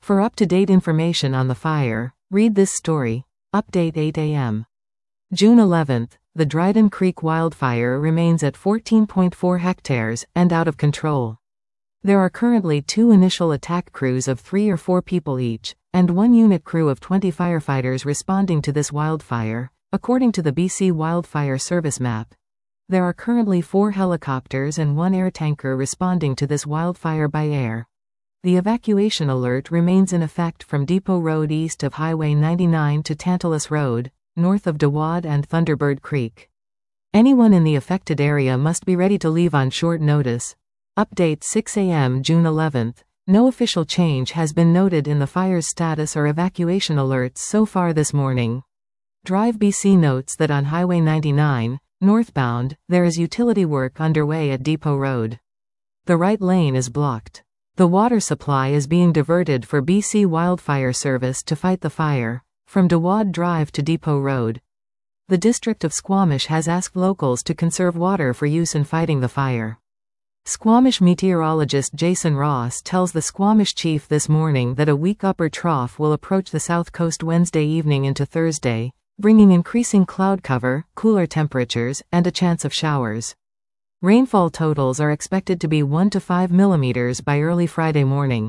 For up-to-date information on the fire, read this story. Update 8 a.m. June 11th, the Dryden Creek wildfire remains at 14.4 hectares and out of control. There are currently 2 initial attack crews of 3 or 4 people each, and 1 unit crew of 20 firefighters responding to this wildfire, according to the BC Wildfire Service map. There are currently 4 helicopters and 1 air tanker responding to this wildfire by air. The evacuation alert remains in effect from Depot Road east of Highway 99 to Tantalus Road, north of Dewad and Thunderbird Creek. Anyone in the affected area must be ready to leave on short notice. Update 6 a.m. June 11th. No official change has been noted in the fire's status or evacuation alerts so far this morning. Drive BC notes that on Highway 99, northbound, there is utility work underway at Depot Road. The right lane is blocked. The water supply is being diverted for BC Wildfire Service to fight the fire, from Dewad Drive to Depot Road. The District of Squamish has asked locals to conserve water for use in fighting the fire. Squamish meteorologist Jason Ross tells the Squamish Chief this morning that a weak upper trough will approach the south coast Wednesday evening into Thursday, bringing increasing cloud cover, cooler temperatures, and a chance of showers. Rainfall totals are expected to be 1 to 5 millimeters by early Friday morning.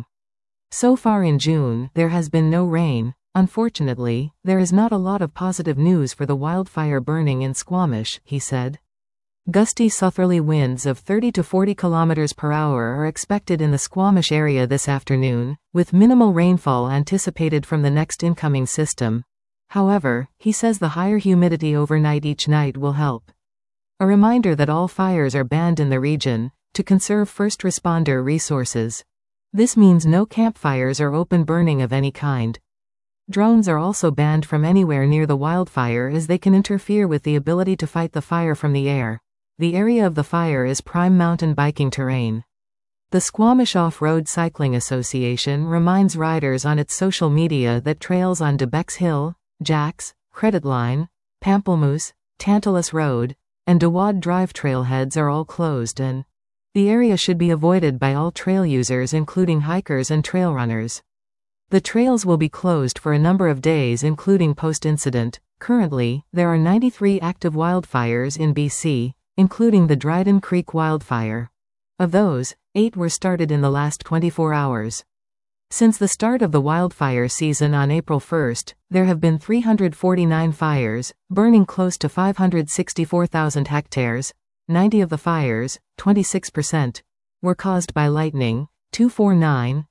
So far in June, there has been no rain. Unfortunately, there is not a lot of positive news for the wildfire burning in Squamish, he said. Gusty southerly winds of 30 to 40 km per hour are expected in the Squamish area this afternoon, with minimal rainfall anticipated from the next incoming system. However, he says the higher humidity overnight each night will help. A reminder that all fires are banned in the region, to conserve first responder resources. This means no campfires or open burning of any kind. Drones are also banned from anywhere near the wildfire as they can interfere with the ability to fight the fire from the air. The area of the fire is prime mountain biking terrain. The Squamish Off-Road Cycling Association reminds riders on its social media that trails on Debex Hill, Jacks, Credit Line, Pamplemousse, Tantalus Road, and Dewad Drive trailheads are all closed and the area should be avoided by all trail users including hikers and trail runners. The trails will be closed for a number of days including post-incident. Currently, there are 93 active wildfires in BC, including the Dryden Creek wildfire. Of those, 8 were started in the last 24 hours. Since the start of the wildfire season on April 1st, there have been 349 fires, burning close to 564,000 hectares. 90 of the fires, 26%, were caused by lightning, 249,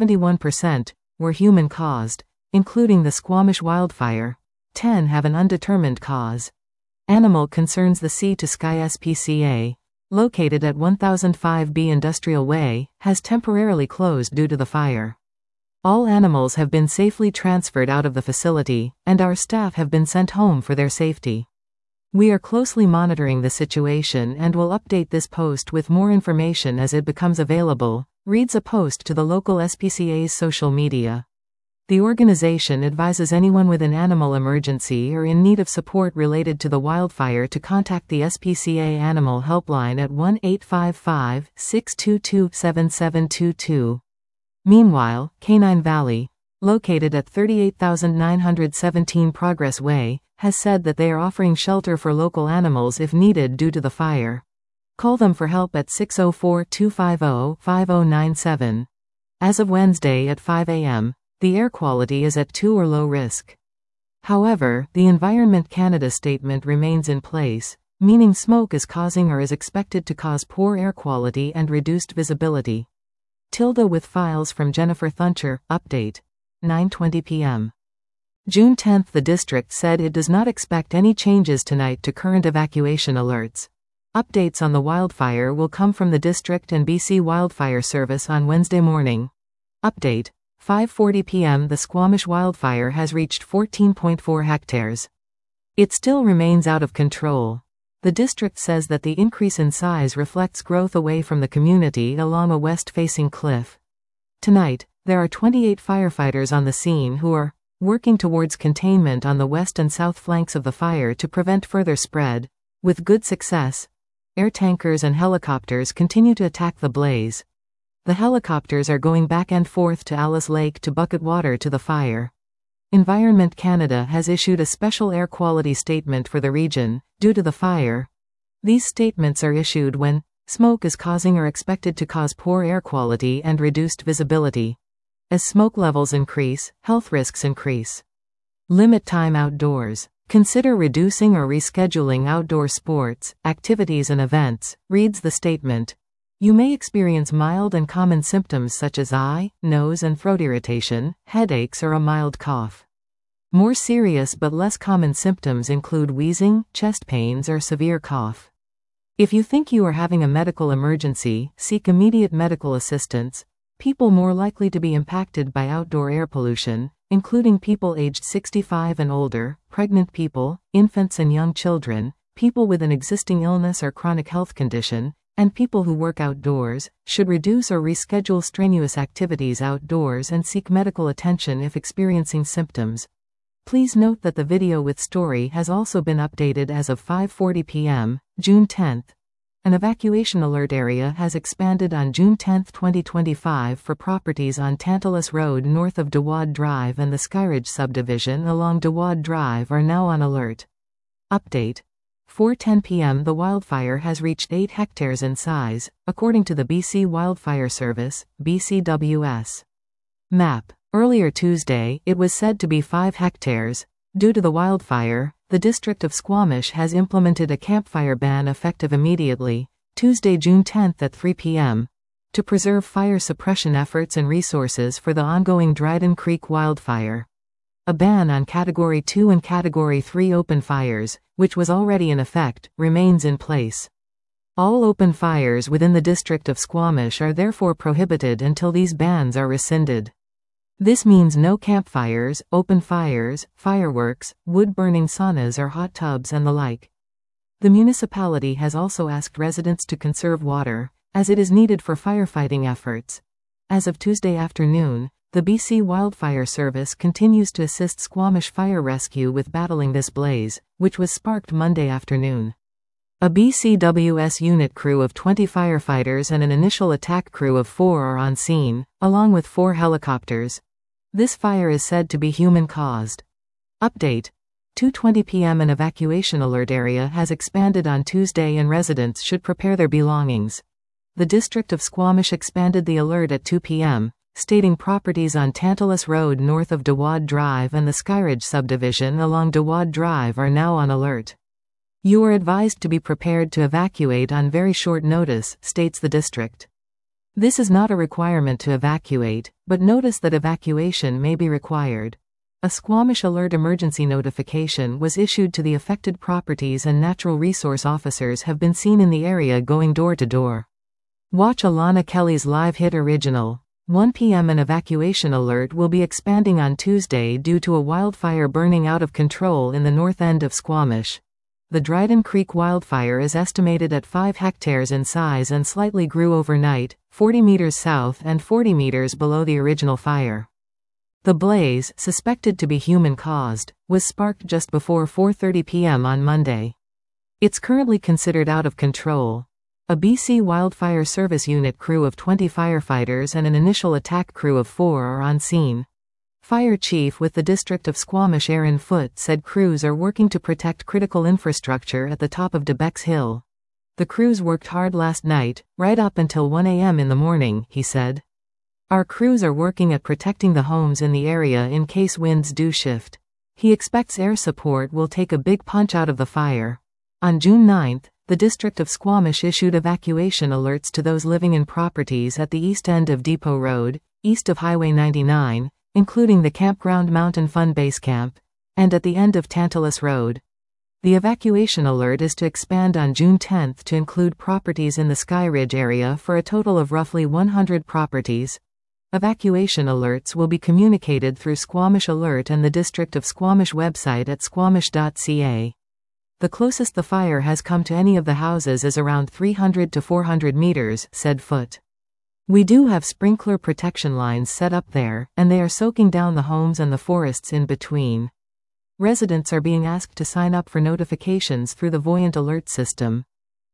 71%, were human-caused, including the Squamish wildfire. 10 have an undetermined cause. Animal Concerns The Sea to Sky SPCA, located at 1005B Industrial Way, has temporarily closed due to the fire. All animals have been safely transferred out of the facility, and our staff have been sent home for their safety. We are closely monitoring the situation and will update this post with more information as it becomes available, reads a post to the local SPCA's social media. The organization advises anyone with an animal emergency or in need of support related to the wildfire to contact the SPCA Animal Helpline at 1-855-622-7722. Meanwhile, Canine Valley, located at 38,917 Progress Way, has said that they are offering shelter for local animals if needed due to the fire. Call them for help at 604-250-5097. As of Wednesday at 5 a.m., the air quality is at 2 or low risk. However, the Environment Canada statement remains in place, meaning smoke is causing or is expected to cause poor air quality and reduced visibility. Tilda with files from Jennifer Thuncher. Update. 9:20 p.m. June 10th. The district said it does not expect any changes tonight to current evacuation alerts. Updates on the wildfire will come from the district and BC Wildfire Service on Wednesday morning. Update. 5:40 p.m. The Squamish wildfire has reached 14.4 hectares. It still remains out of control. The district says that the increase in size reflects growth away from the community along a west-facing cliff. Tonight, there are 28 firefighters on the scene who are working towards containment on the west and south flanks of the fire to prevent further spread. With good success, air tankers and helicopters continue to attack the blaze. The helicopters are going back and forth to Alice Lake to bucket water to the fire. Environment Canada has issued a special air quality statement for the region, due to the fire. These statements are issued when smoke is causing or expected to cause poor air quality and reduced visibility. As smoke levels increase, health risks increase. Limit time outdoors. Consider reducing or rescheduling outdoor sports, activities and events, reads the statement. You may experience mild and common symptoms such as eye, nose and throat irritation, headaches or a mild cough. More serious but less common symptoms include wheezing, chest pains or severe cough. If you think you are having a medical emergency, seek immediate medical assistance. People more likely to be impacted by outdoor air pollution, including people aged 65 and older, pregnant people, infants and young children, people with an existing illness or chronic health condition, and people who work outdoors, should reduce or reschedule strenuous activities outdoors and seek medical attention if experiencing symptoms. Please note that the video with story has also been updated as of 5:40 p.m., June 10. An evacuation alert area has expanded on June 10, 2025 for properties on Tantalus Road north of Dewad Drive and the Skyridge subdivision along Dewad Drive are now on alert. Update. 4:10 p.m. The wildfire has reached 8 hectares in size, according to the BC Wildfire Service, BCWS. Map. Earlier Tuesday, it was said to be 5 hectares. Due to the wildfire, the District of Squamish has implemented a campfire ban effective immediately, Tuesday, June 10 at 3 p.m., to preserve fire suppression efforts and resources for the ongoing Dryden Creek wildfire. A ban on Category 2 and Category 3 open fires, which was already in effect, remains in place. All open fires within the District of Squamish are therefore prohibited until these bans are rescinded. This means no campfires, open fires, fireworks, wood-burning saunas or hot tubs and the like. The municipality has also asked residents to conserve water, as it is needed for firefighting efforts. As of Tuesday afternoon, the BC Wildfire Service continues to assist Squamish Fire Rescue with battling this blaze, which was sparked Monday afternoon. A BCWS unit crew of 20 firefighters and an initial attack crew of 4 are on scene, along with 4 helicopters. This fire is said to be human-caused. Update. 2:20 p.m. An evacuation alert area has expanded on Tuesday and residents should prepare their belongings. The District of Squamish expanded the alert at 2 p.m., stating properties on Tantalus Road north of Dewad Drive and the Skyridge subdivision along Dewad Drive are now on alert. You are advised to be prepared to evacuate on very short notice, states the district. This is not a requirement to evacuate, but notice that evacuation may be required. A Squamish Alert emergency notification was issued to the affected properties and natural resource officers have been seen in the area going door to door. Watch Alana Kelly's live hit original. 1 p.m. An evacuation alert will be expanding on Tuesday due to a wildfire burning out of control in the north end of Squamish. The Dryden Creek wildfire is estimated at 5 hectares in size and slightly grew overnight, 40 meters south and 40 meters below the original fire. The blaze, suspected to be human-caused, was sparked just before 4:30 p.m. on Monday. It's currently considered out of control. A BC Wildfire Service unit crew of 20 firefighters and an initial attack crew of 4 are on scene. Fire Chief with the District of Squamish Aaron Foote said crews are working to protect critical infrastructure at the top of DeBeck's Hill. The crews worked hard last night, right up until 1 a.m. in the morning, he said. Our crews are working at protecting the homes in the area in case winds do shift. He expects air support will take a big punch out of the fire. On June 9, the District of Squamish issued evacuation alerts to those living in properties at the east end of Depot Road, east of Highway 99, including the Campground Mountain Fun Base Camp, and at the end of Tantalus Road. The evacuation alert is to expand on June 10 to include properties in the Skyridge area for a total of roughly 100 properties. Evacuation alerts will be communicated through Squamish Alert and the District of Squamish website at squamish.ca. The closest the fire has come to any of the houses is around 300 to 400 meters, said Foote. We do have sprinkler protection lines set up there, and they are soaking down the homes and the forests in between. Residents are being asked to sign up for notifications through the Voyant Alert system.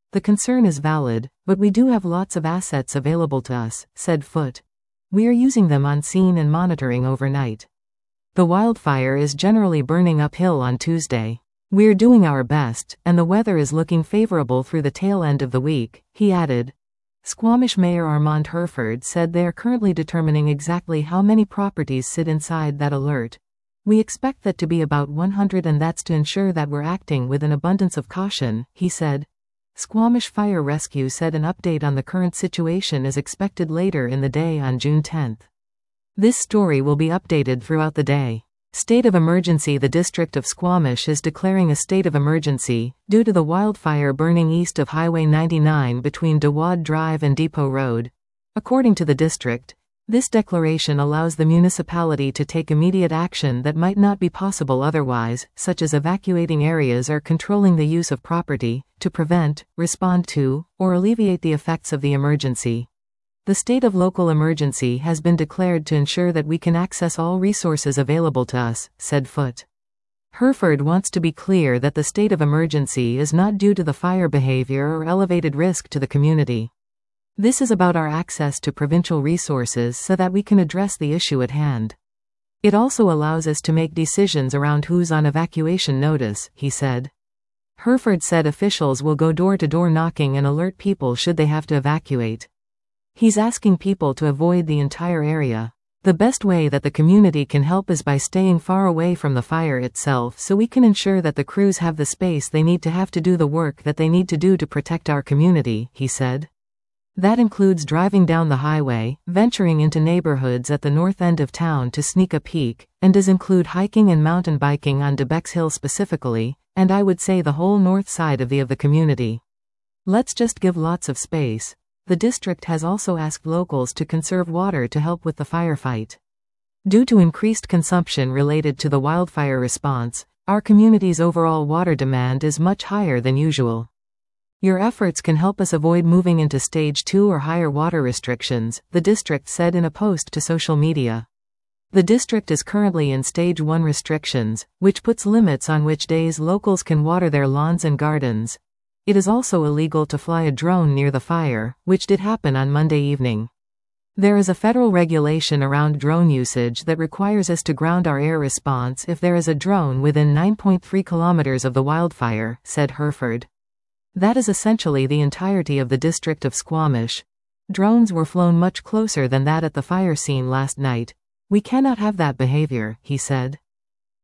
The concern is valid, but we do have lots of assets available to us, said Foote. We are using them on scene and monitoring overnight. The wildfire is generally burning uphill on Tuesday. We're doing our best, and the weather is looking favorable through the tail end of the week, he added. Squamish Mayor Armand Herford said they are currently determining exactly how many properties sit inside that alert. We expect that to be about 100, and that's to ensure that we're acting with an abundance of caution, he said. Squamish Fire Rescue said an update on the current situation is expected later in the day on June 10. This story will be updated throughout the day. State of emergency. The District of Squamish is declaring a state of emergency due to the wildfire burning east of Highway 99 between Dewad Drive and Depot Road. According to the district, this declaration allows the municipality to take immediate action that might not be possible otherwise, such as evacuating areas or controlling the use of property, to prevent, respond to, or alleviate the effects of the emergency. The state of local emergency has been declared to ensure that we can access all resources available to us, said Foote. Herford wants to be clear that the state of emergency is not due to the fire behavior or elevated risk to the community. This is about our access to provincial resources so that we can address the issue at hand. It also allows us to make decisions around who's on evacuation notice, he said. Herford said officials will go door-to-door knocking and alert people should they have to evacuate. He's asking people to avoid the entire area. The best way that the community can help is by staying far away from the fire itself so we can ensure that the crews have the space they need to do the work that they need to do to protect our community, he said. That includes driving down the highway, venturing into neighborhoods at the north end of town to sneak a peek, and does include hiking and mountain biking on Debex Hill specifically, and I would say the whole north side of the community. Let's just give lots of space. The district has also asked locals to conserve water to help with the firefight. Due to increased consumption related to the wildfire response, our community's overall water demand is much higher than usual. Your efforts can help us avoid moving into Stage 2 or higher water restrictions, the district said in a post to social media. The district is currently in Stage 1 restrictions, which puts limits on which days locals can water their lawns and gardens. It is also illegal to fly a drone near the fire, which did happen on Monday evening. There is a federal regulation around drone usage that requires us to ground our air response if there is a drone within 9.3 kilometers of the wildfire, said Herford. That is essentially the entirety of the District of Squamish. Drones were flown much closer than that at the fire scene last night. We cannot have that behavior, he said.